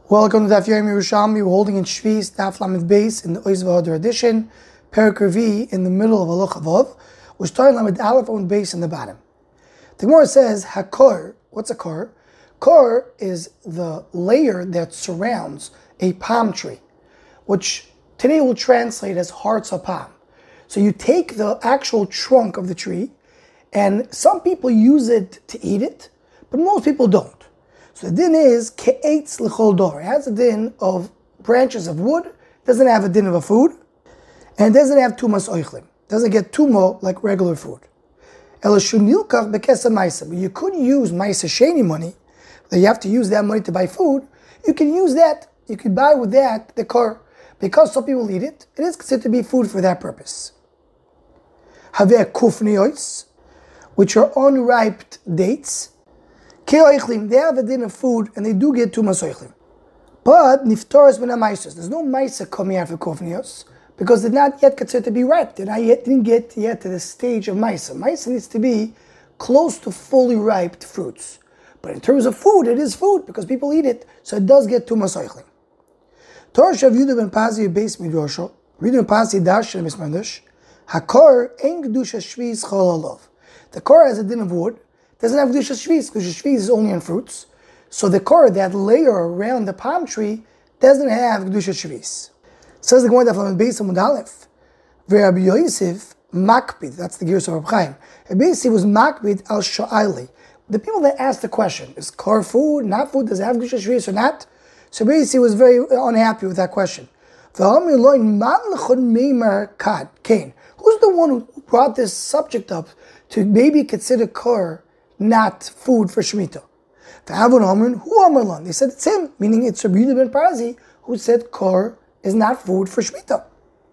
Welcome to Daf Yomi Yerushalmi. We're holding in Shvius, Daf Lamed Beis in the Oiz V'Hadar edition, Perek Revi in the middle of Halacha Vav. We're starting Lamed Aleph on Beis in the bottom. The Gemara says, Hakor. What's a kor? Kor is the layer that surrounds a palm tree, which today we'll translate as hearts of palm. So you take the actual trunk of the tree, and some people use it to eat it, but most people don't. So the din is ke'etz l'chol dor. It has a din of branches of wood. It doesn't have a din of a food, and it doesn't have tumas oichlim. It doesn't get tumo like regular food. But you could use maisa sheni money. That you have to use that money to buy food. You can use that. You could buy with that the kor, because some people eat it. It is considered to be food for that purpose. Haveh kufniyos, which are unripe dates. They have a din of food and they do get tumas oichlim. But niftaros min ha-maisos. There's no maisa coming out of kufniyos because they're not yet considered to be ripe. They didn't get yet to the stage of maisa. Maisa needs to be close to fully ripe fruits. But in terms of food, it is food because people eat it, so it does get tumas oichlim. Torah shav Yudah ben Pazi beis midrasho. Yudah ben Pazi dash and mismandush. Hakor ein kedusha shvius chol olav. The kor has a din of wood. Doesn't have kedusha shvius. Kedusha shvius is only on fruits. So the kor, that layer around the palm tree, doesn't have kedusha shvius. Says the Gemara from Beis Amud Aleph. Rabbi Yosef makpid. That's the gears of Reb Chaim. Rabbi Yosef was makpid al sha'ali. The people that asked the question, is kor food, not food, does it have kedusha shvius or not? So Rabbi Yosef was very unhappy with that question. Who's the one who brought this subject up to maybe consider kor not food for Shemitah? They said it's him, meaning it's Rabbi Yudah ben Pazi who said kor is not food for Shemitah.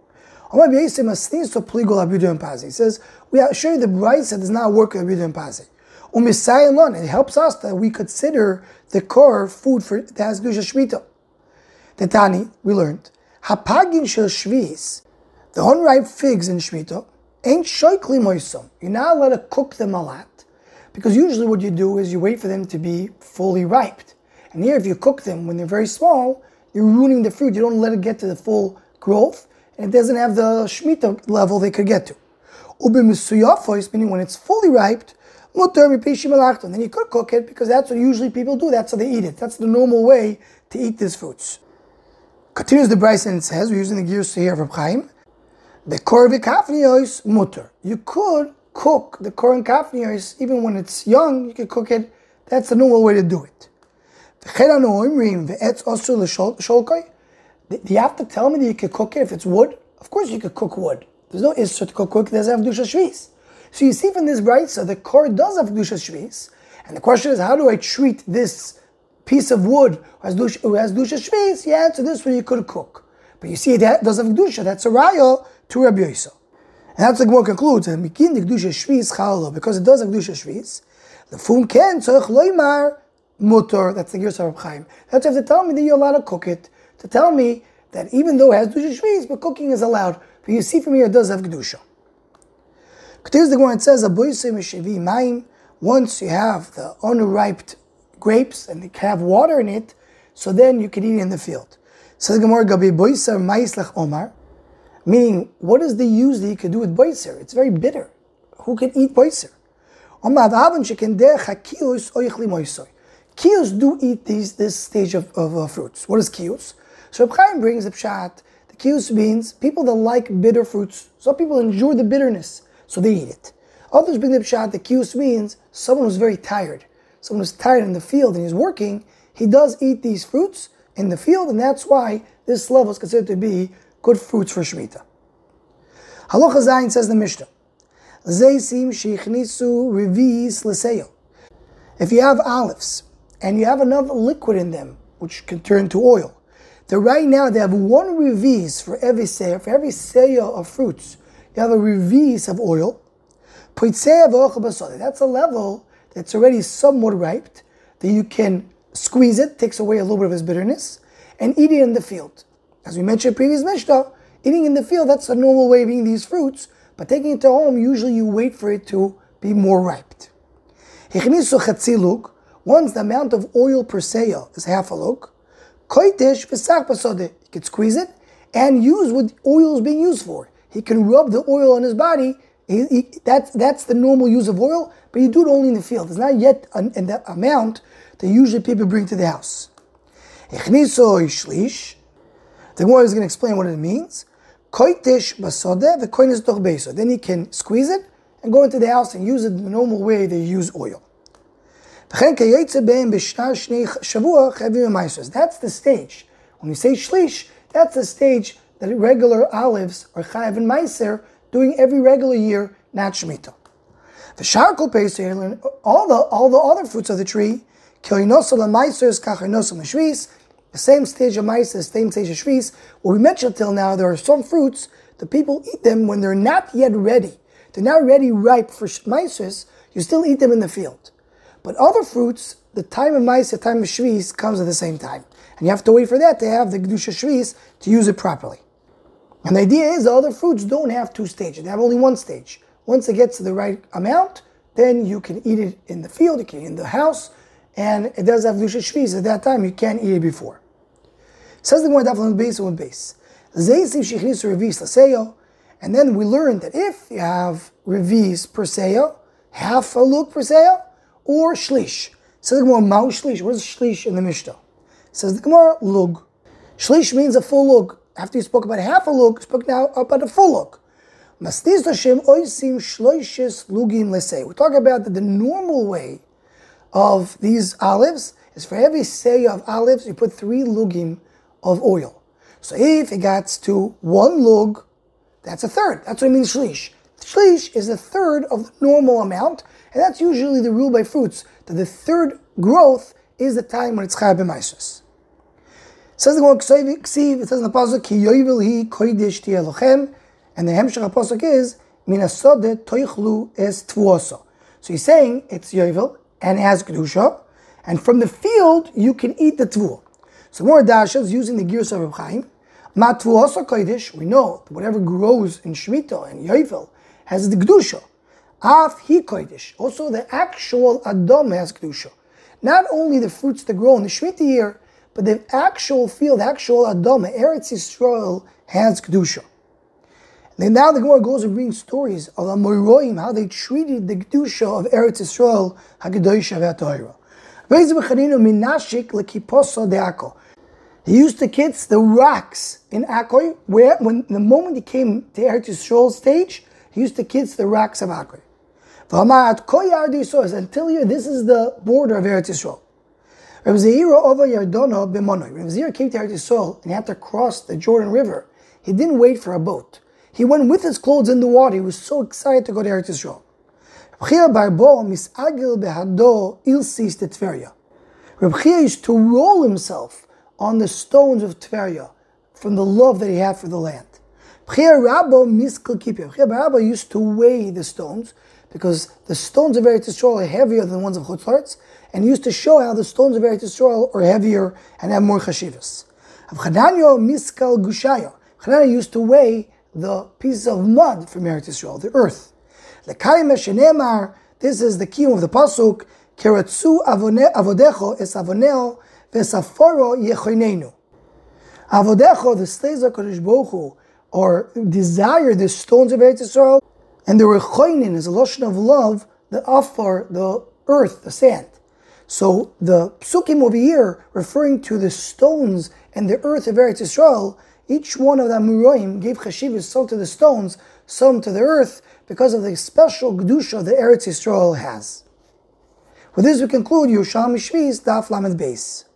He says, we are sure the Brisa does not work with Rabbi Yudah ben Pazi. It helps us that we consider the kor food for that has kedusha Shemitah. The Tani, we learned, hapagin shel shvius, the unripe figs in Shemitah, ain't shoykli moisom. You're not allowed to cook them a lot, because usually what you do is you wait for them to be fully ripe. And here, if you cook them when they're very small, you're ruining the fruit. You don't let it get to the full growth, and it doesn't have the Shemitah level they could get to. Meaning when it's fully ripe, then you could cook it, because that's what usually people do. That's how they eat it. That's the normal way to eat these fruits. Continues the Brisa and it says, we're using the gears here of Reb Chaim, the kor v'kafniyos mutter. You could cook the kor and kafniyos even when it's young. You could cook it. That's the normal way to do it. Do you have to tell me that you could cook it if it's wood? Of course you could cook wood. There's no issue to cook wood. It doesn't have kedusha shvius. So you see from this Brisa, the kor does have kedusha shvius, and the question is, how do I treat this piece of wood who has kedusha shvius? You answer this one, you could cook. But you see, that does have kedusha. That's a raya to Rabbi Yosef. And that's the Gemara concludes, and mikin the kedusha shvius chalalo, because it does have kedusha shvius. The fun ken tzorich loymar mutar. That's the gears of Reb Chaim. That's you have to tell me that you're allowed to cook it. To tell me that even though it has kedusha shvius, but cooking is allowed. But you see from here, it does have kedusha. Continues the Gemara, it says, once you have the unripe grapes and they have water in it, so then you can eat it in the field. So the Gemara, omar, meaning, what is the use that you could do with boiser? It's very bitter. Who can eat boiser? Kiyos do eat this stage of fruits. What is kiyos? So Reb Chaim brings the pshat. The kiyos means people that like bitter fruits. Some people enjoy the bitterness, so they eat it. Others bring the pshat. The kiyos means someone who's very tired. Someone who's tired in the field and he's working, he does eat these fruits in the field, and that's why this level is considered to be good fruits for Shemitah. Halacha Zayin says the Mishnah, Zeisim sheichnisu revis l'seyo. If you have olives and you have enough liquid in them, which can turn to oil, then right now they have one revis for every seyo. For every seyo of fruits, you have a revis of oil. That's a level that's already somewhat ripe, that you can squeeze it, takes away a little bit of its bitterness, and eat it in the field. As we mentioned in previous Mishnah, eating in the field, that's a normal way of eating these fruits, but taking it to home, usually you wait for it to be more ripe. Once the amount of oil per seyo is half a lug, Koitesh v'sach basodeh. He could squeeze it and use what oil is being used for. He can rub the oil on his body. That's the normal use of oil, but you do it only in the field. It's not yet in the amount that usually people bring to the house. Echniso shlish. The Gemara is going to explain what it means. Koitesh basodeh v'koines doch beiso. Then he can squeeze it and go into the house and use it the normal way they use oil. That's the stage. When we say shlish, that's the stage that regular olives are chayav and meiser doing every regular year, not shemitah. The sharkol peiser, all the other fruits of the tree, the same stage of meiser, same stage of shvis. What we mentioned till now, there are some fruits that people eat them when they're not yet ready. They're not ready, ripe for meisers. You still eat them in the field. But other fruits, the time of meiser, time of shvis comes at the same time. And you have to wait for that to have the Kedusha Shvis to use it properly. And the idea is the other fruits don't have two stages. They have only one stage. Once it gets to the right amount, then you can eat it in the field, you can eat it in the house, and it does have Kedusha Shvis. At that time, you can't eat it before. Says the Gemara on base on base. And then we learned that if you have revis per seya, half a lug per seya, or shlish. Says the Gemara, ma'u shlish. What is shlish in the Mishnah? Says the Gemara, lug. Shlish means a full lug. After you spoke about half a lug, you spoke now about a full lug. We're talking about the normal way of these olives is for every seya of olives, you put 3 lugim of oil. So if it gets to 1 lug, that's a third. That's what it means shlish. Shlish is a third of the normal amount, and that's usually the rule by fruits, that the third growth is the time when it's chayav b'maisos. Says the Gemara, it says in the pasuk, Ki yovel hi kodesh tieh lochem, and the hemshech pasuk is min hasodeh toichlu es tvuoso. So he's saying it's yovel and it has kedusha, and from the field you can eat the tvuah. So more Dasha is using the gears of Reb Chaim. Ma tvuoso kodesh, we know that whatever grows in Shemitah and yovel has the kedusha. Af hi kodesh, also the actual Adam has kedusha. Not only the fruits that grow in the Shemitah year, but the actual field, the actual Adama, Eretz Yisrael, has Kedusha. And now the Gemara goes and brings stories of the Amoraim, how they treated the Kedusha of Eretz Yisrael, HaKedosha v'Atoira. He used to kiss the rocks in Akkoy, where when the moment he came to Eretz Yisrael stage, he used to kiss the rocks of Akkoy. Until here, this is the border of Eretz Yisrael. Reb Zeira over Yardono b'Monoi. Reb Zeira came to Eretz Yisrael and he had to cross the Jordan River. He didn't wait for a boat. He went with his clothes in the water. He was so excited to go to Eretz Yisrael. Reb Chia Barbo misagil behado ilsis de Tveria. Reb Chia used to roll himself on the stones of Tveria from the love that he had for the land. Reb Chia Rabbo miskal kipi. Reb Chia Rabbo used to weigh the stones, because the stones of Eretz Yisrael are heavier than the ones of Chutz La'aretz, and he used to show how the stones of Eretz Yisrael are heavier and have more chashivas. Chananya miskal gushaya. Chananya used to weigh the pieces of mud from Eretz Yisrael, the earth. Lekayim shenemar. This is the key of the pasuk. Keratzu avodecho es avoneo vesaforo yechoinenu. Avodecho, the slaves of Kodesh Baruch Hu, or desire the stones of Eretz Yisrael. And the rechoinin is a lotion of love that offer the earth, the sand. So the psukim over here, referring to the stones and the earth of Eretz Yisrael, each one of the Amoraim gave chashivas, some to the stones, some to the earth, because of the special kedusha that Eretz Yisrael has. With this we conclude Yerushalmi Shvis Daf Lamed Beis.